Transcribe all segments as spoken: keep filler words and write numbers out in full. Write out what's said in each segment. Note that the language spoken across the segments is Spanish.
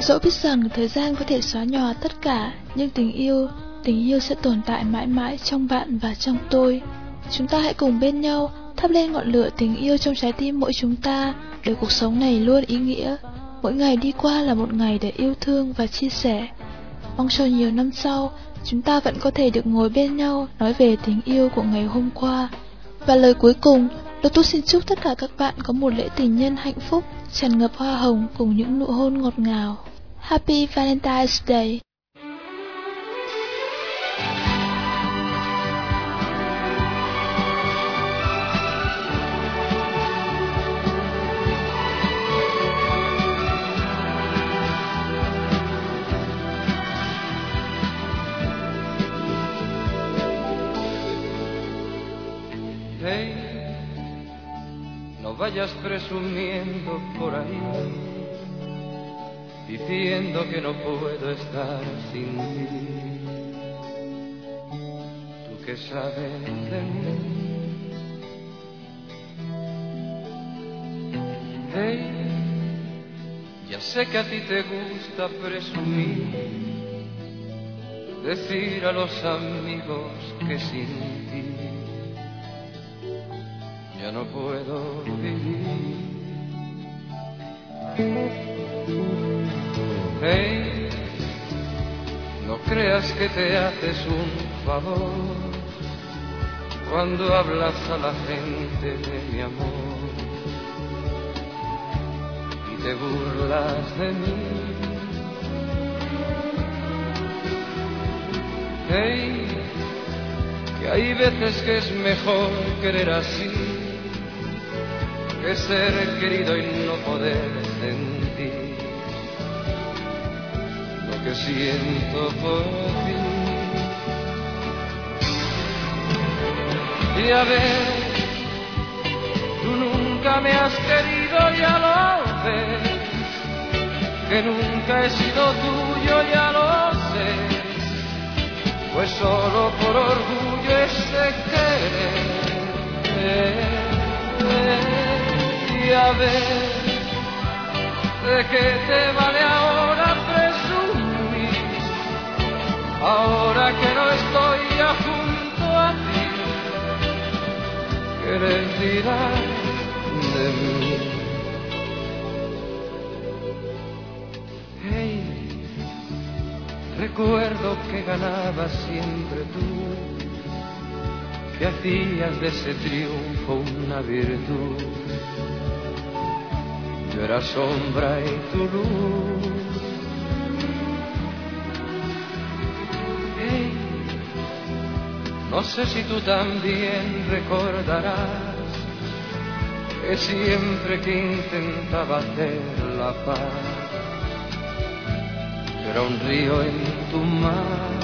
Dẫu biết rằng thời gian có thể xóa nhòa tất cả, nhưng tình yêu, tình yêu sẽ tồn tại mãi mãi trong bạn và trong tôi. Chúng ta hãy cùng bên nhau thắp lên ngọn lửa tình yêu trong trái tim mỗi chúng ta, để cuộc sống này luôn ý nghĩa. Mỗi ngày đi qua là một ngày để yêu thương và chia sẻ. Mong cho nhiều năm sau, chúng ta vẫn có thể được ngồi bên nhau nói về tình yêu của ngày hôm qua. Và lời cuối cùng, Lotus xin chúc tất cả các bạn có một lễ tình nhân hạnh phúc, tràn ngập hoa hồng cùng những nụ hôn ngọt ngào. Happy Valentine's Day! Hey, no vayas presumiendo por ahí, diciendo que no puedo estar sin ti. Tú que sabes de mí. Hey, ya sé que a ti te gusta presumir, decir a los amigos que sin ti ya no puedo vivir. Hey, no creas que te haces un favor cuando hablas a la gente de mi amor y te burlas de mí. Hey, que hay veces que es mejor querer así que ser querido y no poder sentir lo que siento por ti. Y a ver, tú nunca me has querido, ya lo ves, que nunca he sido tuyo, ya lo sé, pues solo por orgullo ese querer. Y a ver, ¿de qué te vale ahora presumir? Ahora que no estoy ya junto a ti, ¿qué les dirás de mí? Hey, recuerdo que ganabas siempre tú, que hacías de ese triunfo una virtud. Yo era sombra y tu luz. Hey, no sé si tú también recordarás que siempre que intentaba hacer la paz, yo era un río en tu mar.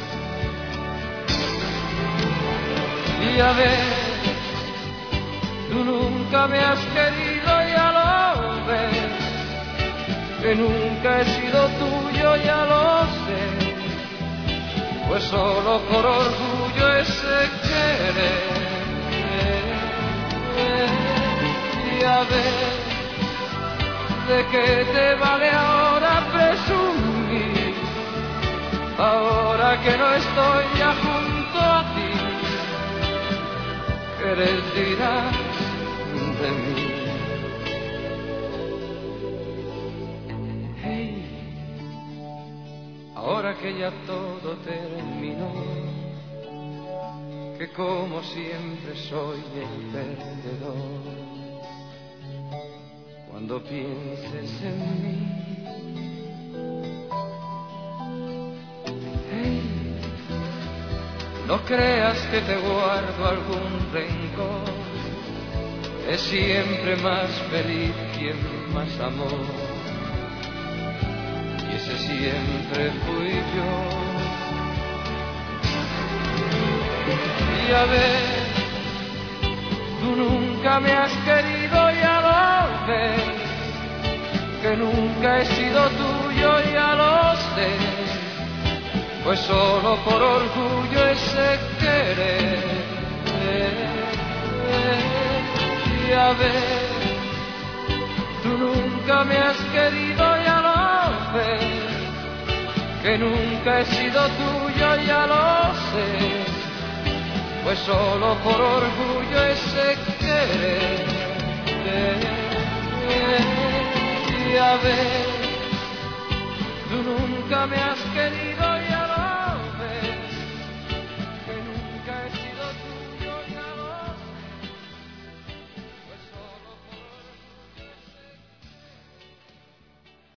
Y a ver, tú nunca me has querido, ya lo ves, que nunca he sido tuyo, ya lo sé, pues solo por orgullo ese querer. Y a ver, ¿de qué te vale ahora presumir? Ahora que no estoy ya junto a ti, ¿qué les dirás de mí? Hey, ahora que ya todo terminó, que como siempre soy el perdedor, cuando pienses en mí, no creas que te guardo algún rencor, es siempre más feliz quien más amor, y ese siempre fui yo. Y a ver, tú nunca me has querido, ya lo ves, que nunca he sido tuyo, ya lo sé, pues solo por orgullo ese querer. Y a ver, tú nunca me has querido, ya lo ves, nunca he sido tuyo, ya lo sé, pues solo por orgullo ese querer. Ya ves, tú nunca me has querido.